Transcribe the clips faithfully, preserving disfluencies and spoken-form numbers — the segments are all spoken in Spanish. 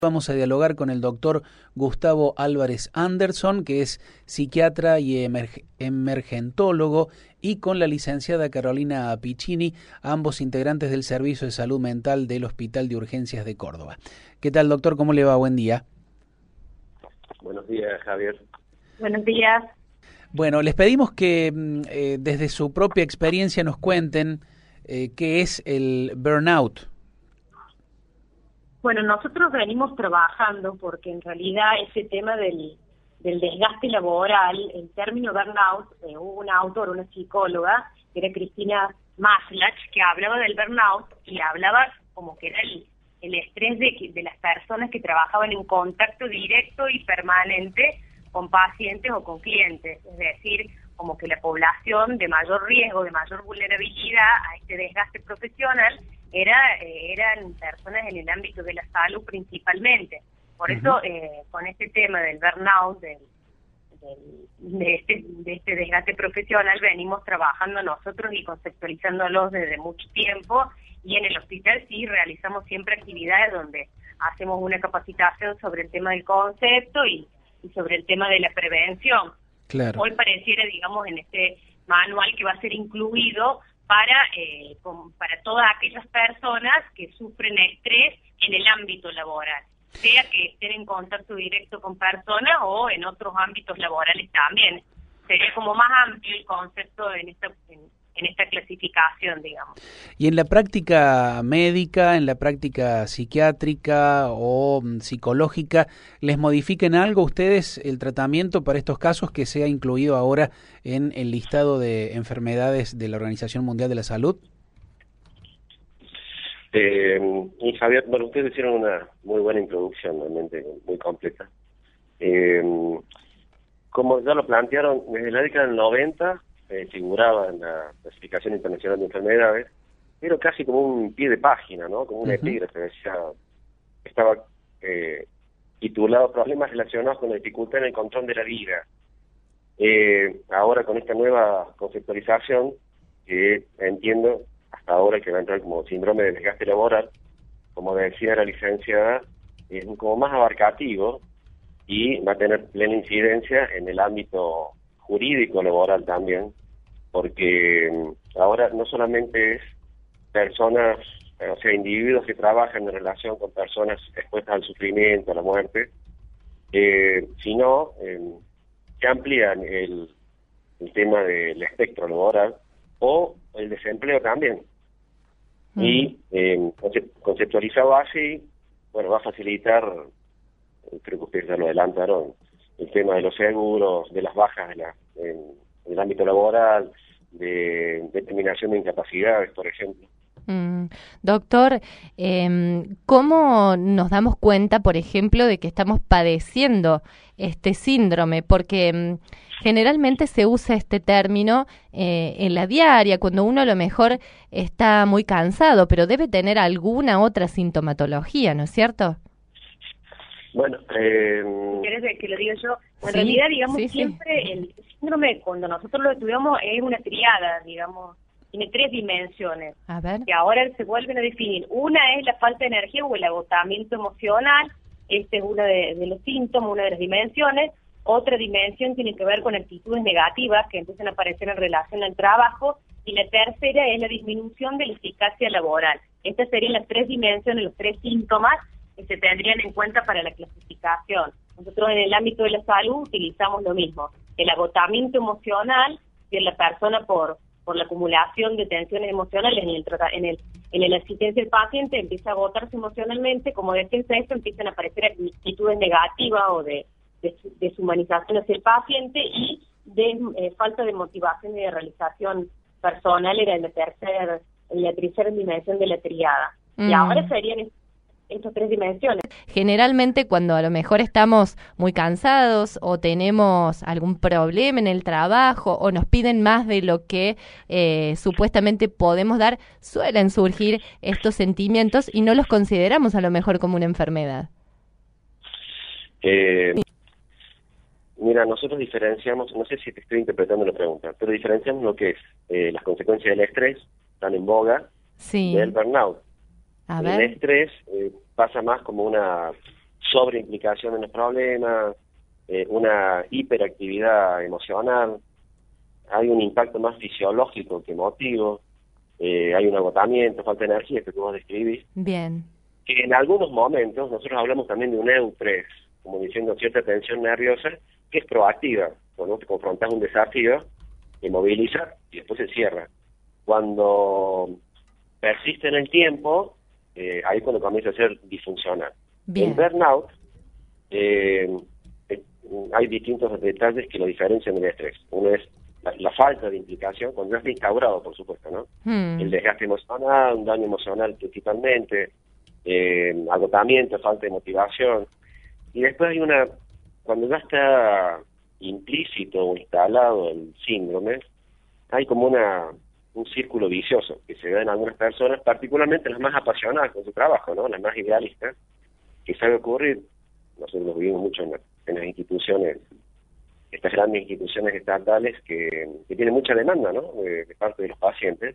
Vamos a dialogar con el doctor Gustavo Álvarez Anderson, que es psiquiatra y emerg emergentólogo, y con la licenciada Carolina Piccini, ambos integrantes del Servicio de Salud Mental del Hospital de Urgencias de Córdoba. ¿Qué tal, doctor? ¿Cómo le va? Buen día. Buenos días, Javier. Buenos días. Bueno, les pedimos que eh, desde su propia experiencia nos cuenten eh, qué es el burnout. Bueno, nosotros venimos trabajando porque en realidad ese tema del, del desgaste laboral, el término burnout, eh, hubo una autora, una psicóloga, que era Cristina Maslach, que hablaba del burnout y hablaba como que era el, el estrés de, de las personas que trabajaban en contacto directo y permanente con pacientes o con clientes, es decir, como que la población de mayor riesgo, de mayor vulnerabilidad a este desgaste profesional era eh, eran personas en el ámbito de la salud principalmente. Por uh-huh. eso, eh, con este tema del burnout, del, del, de, este, de este desgaste profesional, venimos trabajando nosotros y conceptualizándolos desde mucho tiempo, y en el hospital sí realizamos siempre actividades donde hacemos una capacitación sobre el tema del concepto y, y sobre el tema de la prevención. Claro. Hoy pareciera, digamos, en este manual que va a ser incluido para eh, con, para todas aquellas personas que sufren estrés en el ámbito laboral, sea que estén en contacto directo con personas o en otros ámbitos laborales también. Sería como más amplio el concepto en esta en, en esta clasificación, digamos. Y en la práctica médica, en la práctica psiquiátrica o psicológica, ¿les modifiquen algo ustedes el tratamiento para estos casos que sea incluido ahora en el listado de enfermedades de la Organización Mundial de la Salud? Eh, y Javier, bueno, ustedes hicieron una muy buena introducción, realmente muy completa. Eh, como ya lo plantearon, desde la década del noventa, Eh, figuraba en la clasificación internacional de enfermedades, pero casi como un pie de página, ¿no? Como un uh-huh. epígrafe, decía, estaba eh, titulado Problemas relacionados con la dificultad en el control de la vida. Eh, ahora con esta nueva conceptualización, que entiendo hasta ahora que va a entrar como síndrome de desgaste laboral, como decía la licenciada, es como más abarcativo y va a tener plena incidencia en el ámbito jurídico laboral también, porque ahora no solamente es personas, o sea, individuos que trabajan en relación con personas expuestas al sufrimiento, a la muerte, eh, sino eh, que amplían el, el tema del espectro laboral o el desempleo también. Mm. Y eh, conceptualizado así, bueno, va a facilitar, creo que ustedes ya lo adelantaron, el tema de los seguros, de las bajas de la, en, en el ámbito laboral, de determinación de incapacidades, por ejemplo. Mm. Doctor, eh, ¿cómo nos damos cuenta, por ejemplo, de que estamos padeciendo este síndrome? Porque eh, generalmente se usa este término eh, en la diaria, cuando uno a lo mejor está muy cansado, pero debe tener alguna otra sintomatología, ¿no es cierto? Bueno, eh... ¿quieres que lo diga yo? En sí, realidad, digamos, sí, siempre sí. el síndrome, cuando nosotros lo estudiamos, es una triada, digamos, tiene tres dimensiones, a ver. que ahora se vuelven a definir. Una es la falta de energía o el agotamiento emocional, este es uno de, de los síntomas, una de las dimensiones. Otra dimensión tiene que ver con actitudes negativas que empiezan a aparecer en relación al trabajo, y la tercera es la disminución de la eficacia laboral. Estas serían las tres dimensiones, los tres síntomas que se tendrían en cuenta para la clasificación. Nosotros en el ámbito de la salud utilizamos lo mismo, el agotamiento emocional de la persona por por la acumulación de tensiones emocionales en el en el en la asistencia del paciente, empieza a agotarse emocionalmente, como defensa de esto empiezan a aparecer actitudes negativas o de, de deshumanización hacia el paciente y de eh, falta de motivación y de realización personal, era en la tercera en la tercera dimensión de la triada. Mm. Y ahora serían estas tres dimensiones. Generalmente cuando a lo mejor estamos muy cansados o tenemos algún problema en el trabajo o nos piden más de lo que eh, supuestamente podemos dar, suelen surgir estos sentimientos y no los consideramos a lo mejor como una enfermedad. Eh, mira, nosotros diferenciamos, no sé si te estoy interpretando la pregunta, pero diferenciamos lo que es eh, las consecuencias del estrés, están en boga, sí. del burnout. A el ver. estrés eh, pasa más como una sobreimplicación en los problemas, eh, una hiperactividad emocional, hay un impacto más fisiológico que emotivo, eh, hay un agotamiento, falta de energía que tú vos describís. Bien. Que en algunos momentos, nosotros hablamos también de un eustrés, como diciendo cierta tensión nerviosa, que es proactiva. Cuando te confrontas un desafío, te moviliza y después se cierra. Cuando persiste en el tiempo, eh, ahí cuando comienza a ser disfuncional. Bien. En burnout, eh, eh, hay distintos detalles que lo diferencian del estrés. Uno es la, la falta de implicación, cuando ya está instaurado, por supuesto, ¿no? Hmm. El desgaste emocional, un daño emocional principalmente, eh, agotamiento, falta de motivación. Y después hay una, cuando ya está implícito o instalado el síndrome, hay como una un círculo vicioso que se da en algunas personas, particularmente las más apasionadas con su trabajo, ¿no? Las más idealistas, que sabe ocurrir, nosotros lo vivimos mucho en, la, en las instituciones, estas grandes instituciones estatales que, que tienen mucha demanda, ¿no? De, de parte de los pacientes.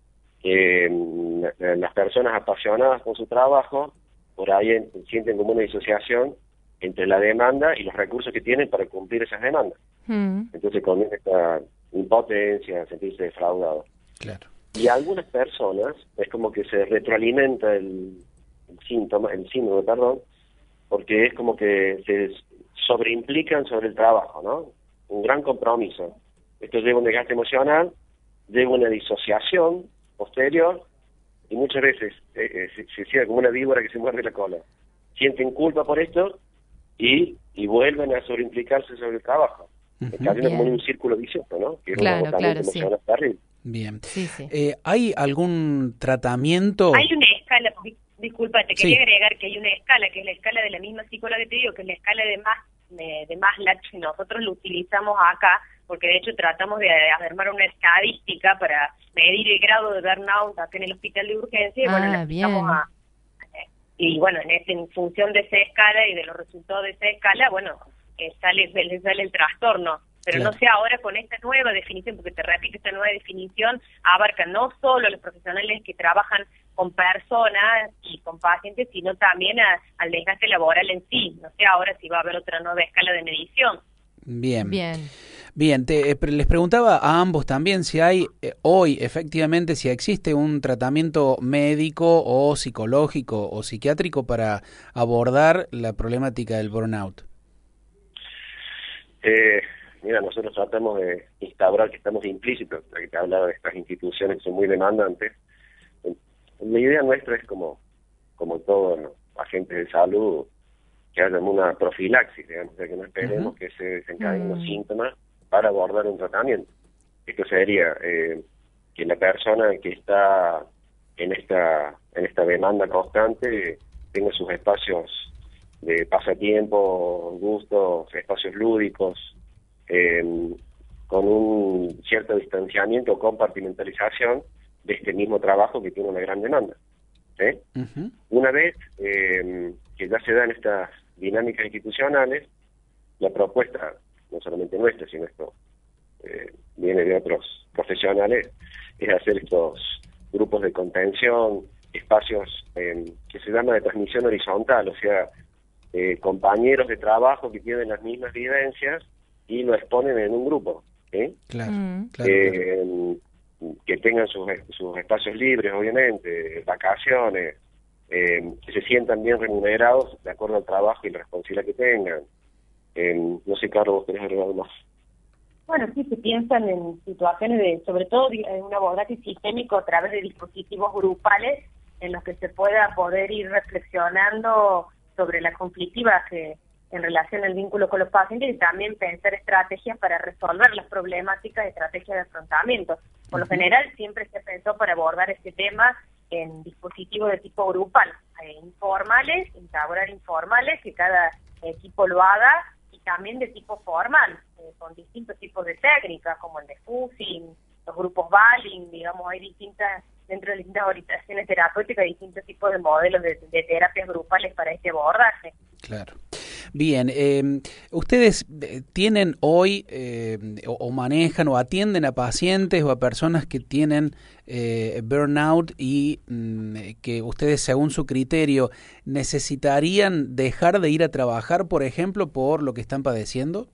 Eh, las personas apasionadas con su trabajo, por ahí en, sienten como una disociación entre la demanda y los recursos que tienen para cumplir esas demandas. Mm. Entonces comienza esta impotencia, sentirse defraudado. Claro. Y a algunas personas es como que se retroalimenta el, el síntoma, el síndrome, perdón, porque es como que se sobreimplican sobre el trabajo, ¿no? Un gran compromiso. Esto lleva un desgaste emocional, lleva una disociación posterior y muchas veces eh, eh, se, se cierra como una víbora que se muerde la cola. Sienten culpa por esto y, y vuelven a sobreimplicarse sobre el trabajo. Uh-huh. Está haciendo como un círculo vicioso, ¿no? Que claro, es un claro, sí. terrible. Bien. Sí, sí. Eh, ¿Hay algún tratamiento? Hay una escala, disculpa, te quería sí. agregar que hay una escala, que es la escala de la misma psicóloga que te digo, que es la escala de más de, de Maslach, y nosotros lo utilizamos acá, porque de hecho tratamos de armar una estadística para medir el grado de burnout acá en el hospital de urgencia, y ah, bueno, necesitamos a, y bueno, en, este, en función de esa escala y de los resultados de esa escala, bueno, eh, sale, sale el trastorno. Pero claro. No sé ahora con esta nueva definición, porque te repito, esta nueva definición abarca no solo a los profesionales que trabajan con personas y con pacientes, sino también a, al desgaste laboral en sí. No sé ahora si va a haber otra nueva escala de medición. Bien. Bien. Bien, te, eh, les preguntaba a ambos también si hay eh, hoy efectivamente, si existe un tratamiento médico o psicológico o psiquiátrico para abordar la problemática del burnout. Eh... Mira, nosotros tratamos de instaurar que estamos implícitos, que te hablaba de estas instituciones que son muy demandantes. La idea nuestra es como, como todos los agentes de salud, que haya una profilaxis, digamos, de que no esperemos uh-huh. que se desencadenen uh-huh. los síntomas para abordar un tratamiento. Esto sería eh, que la persona que está en esta, en esta demanda constante tenga sus espacios de pasatiempo, gustos, espacios lúdicos, Eh, con un cierto distanciamiento o compartimentalización de este mismo trabajo que tiene una gran demanda. ¿eh? Uh-huh. Una vez eh, que ya se dan estas dinámicas institucionales, la propuesta, no solamente nuestra, sino esto eh, viene de otros profesionales, es hacer estos grupos de contención, espacios eh, que se llama de transmisión horizontal, o sea, eh, compañeros de trabajo que tienen las mismas vivencias y lo exponen en un grupo, ¿eh? Claro, mm. claro, eh, claro. Que tengan sus, sus espacios libres, obviamente, vacaciones, eh, que se sientan bien remunerados de acuerdo al trabajo y la responsabilidad que tengan. Eh, no sé, Carlos, ¿vos querés agregar algo más? Bueno, sí, se piensan en situaciones de, sobre todo, en un abordaje sistémico a través de dispositivos grupales en los que se pueda poder ir reflexionando sobre la conflictiva que en relación al vínculo con los pacientes y también pensar estrategias para resolver las problemáticas, estrategias de afrontamiento. Por lo general siempre se pensó para abordar este tema en dispositivos de tipo grupal, eh, informales, instaurar informales, que cada equipo lo haga, y también de tipo formal, eh, con distintos tipos de técnicas, como el de Fusing, los grupos Balling, digamos, hay distintas, dentro de distintas orientaciones terapéuticas, distintos tipos de modelos de, de terapias grupales para este abordaje. Claro. Bien, eh, ¿ustedes tienen hoy eh, o, o manejan o atienden a pacientes o a personas que tienen eh, burnout y mm, que ustedes, según su criterio, necesitarían dejar de ir a trabajar, por ejemplo, por lo que están padeciendo?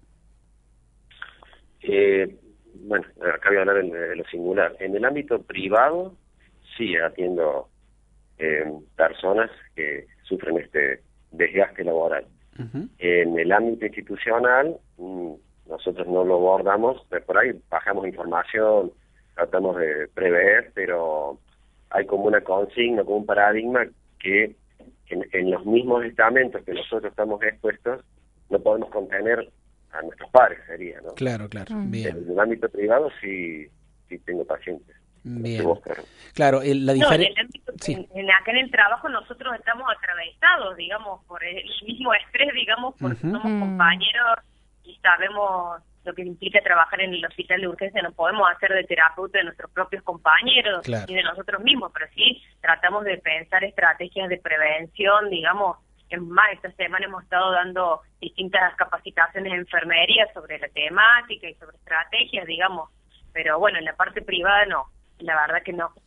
Eh, bueno, acá voy a hablar en, en lo singular. En el ámbito privado, sí atiendo eh, personas que sufren este desgaste laboral. Uh-huh. En el ámbito institucional, mmm, nosotros no lo abordamos, por ahí bajamos información, tratamos de prever, pero hay como una consigna, como un paradigma que en, en los mismos estamentos que nosotros estamos expuestos, no podemos contener a nuestros pares, sería, ¿no? Claro, claro. Mm. Bien. En el ámbito privado sí, sí tengo pacientes. Bien. Vos, claro. Claro, el, la diferencia... No, sí. en, en, acá en el trabajo nosotros estamos atravesados, digamos, por el mismo estrés, digamos, porque uh-huh. somos compañeros y sabemos lo que implica trabajar en el hospital de urgencia. No podemos hacer de terapeuta de nuestros propios compañeros, claro, ni de nosotros mismos, pero sí tratamos de pensar estrategias de prevención, digamos. Es más, esta semana hemos estado dando distintas capacitaciones de enfermería sobre la temática y sobre estrategias, digamos, pero bueno, en la parte privada no, la verdad que no.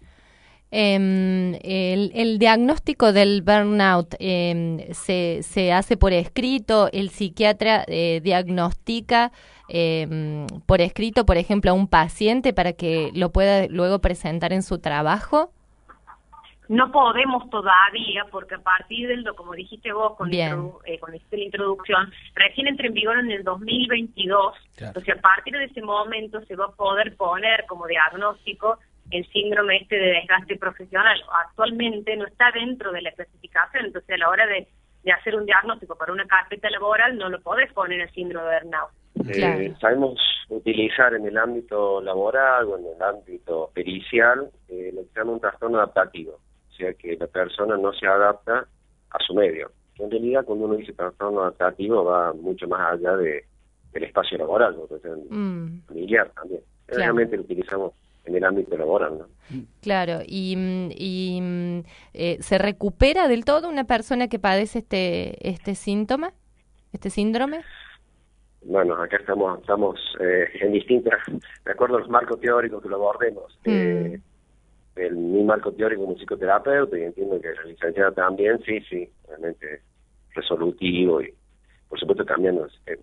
Eh, el, el diagnóstico del burnout eh, se, se hace por escrito, el psiquiatra eh, diagnostica eh, por escrito, por ejemplo, a un paciente para que lo pueda luego presentar en su trabajo. No podemos todavía, porque a partir del, como dijiste vos con, introdu eh, con esta introducción, recién entra en vigor en el dos mil veintidós, claro. Entonces a partir de ese momento se va a poder poner como diagnóstico el síndrome este de desgaste profesional. Actualmente no está dentro de la clasificación, entonces a la hora de, de hacer un diagnóstico para una carpeta laboral no lo podés poner el síndrome de burnout. Claro. Eh, sabemos utilizar en el ámbito laboral o en el ámbito pericial eh, lo que se llama un trastorno adaptativo. O sea que la persona no se adapta a su medio. En realidad, cuando uno dice trastorno adaptativo, va mucho más allá de, del espacio laboral, ¿no? mm. familiar también. Claro. Realmente lo utilizamos en el ámbito laboral, ¿no? Claro, y, y eh, ¿se recupera del todo una persona que padece este este síntoma, este síndrome? Bueno, acá estamos estamos eh, en distintas, de acuerdo a los marcos teóricos que lo abordemos. Mm. Eh, el mi marco teórico como psicoterapeuta, y entiendo que la licenciada también, sí, sí, realmente resolutivo y por supuesto cambiando eh,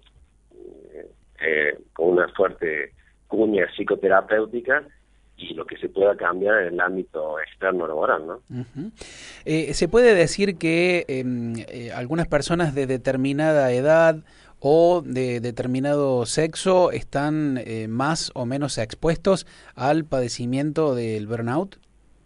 eh, con una fuerte cuña psicoterapéutica y lo que se pueda cambiar en el ámbito externo laboral, ¿no? Uh-huh. Eh, ¿se puede decir que eh, eh, algunas personas de determinada edad o de determinado sexo están eh, más o menos expuestos al padecimiento del burnout?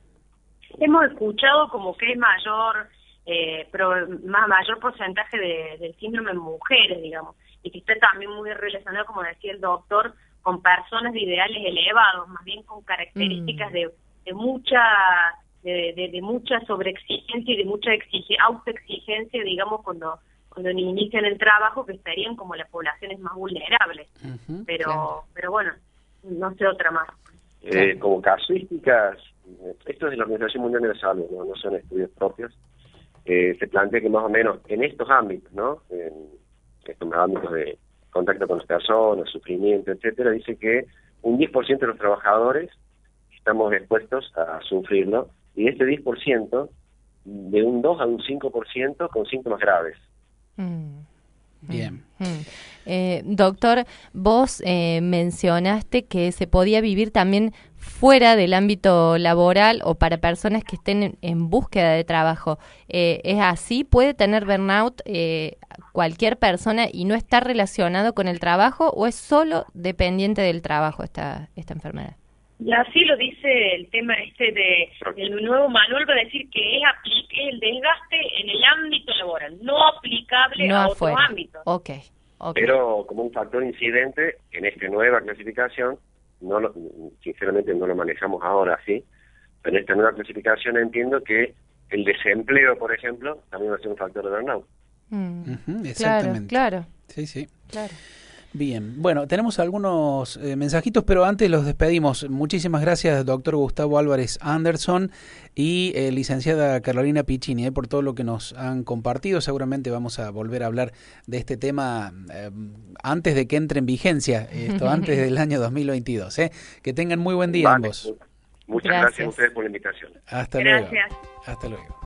Hemos escuchado como que es mayor, eh, pero más mayor porcentaje de, del síndrome en mujeres, digamos, y que está también muy relacionado, como decía el doctor, con personas de ideales elevados, más bien con características mm. de, de mucha de, de, de mucha sobreexigencia y de mucha exige, autoexigencia, digamos, cuando cuando inician el trabajo, que estarían como las poblaciones más vulnerables. Uh-huh, pero claro. pero bueno, no sé otra más. Eh, como casuísticas, esto es de la Organización Mundial de la Salud, no, no son estudios propios, eh, se plantea que más o menos en estos ámbitos, ¿no? En estos ámbitos de contacto con las personas, sufrimiento, etcétera, dice que un diez por ciento de los trabajadores estamos expuestos a sufrirlo, y de este diez por ciento, de un dos a un cinco por ciento con síntomas graves. Mm. Bien. Mm. Eh, doctor, vos eh, mencionaste que se podía vivir también fuera del ámbito laboral o para personas que estén en, en búsqueda de trabajo. Eh, ¿Es así? ¿Puede tener burnout eh, cualquier persona y no estar relacionado con el trabajo, o es solo dependiente del trabajo esta, esta enfermedad? Y así lo dice el tema este de el nuevo manual, va a decir que es aplique el desgaste en el ámbito laboral, no aplicable no a afuera. Otro ámbito. Okay, okay. Pero como un factor incidente en esta nueva clasificación, no lo, sinceramente no lo manejamos ahora así, pero en esta nueva clasificación entiendo que el desempleo, por ejemplo, también va a ser un factor de burnout. Mm. Uh-huh, exactamente. Claro, claro. Sí, sí. Claro. Bien, bueno, tenemos algunos eh, mensajitos, pero antes los despedimos. Muchísimas gracias, doctor Gustavo Álvarez Anderson y eh, licenciada Carolina Piccini, eh, por todo lo que nos han compartido. Seguramente vamos a volver a hablar de este tema eh, antes de que entre en vigencia, esto antes del año dos mil veintidós. Eh. Que tengan muy buen día vale. ambos. Muchas gracias. gracias a ustedes por la invitación. Hasta Gracias. luego. Hasta luego.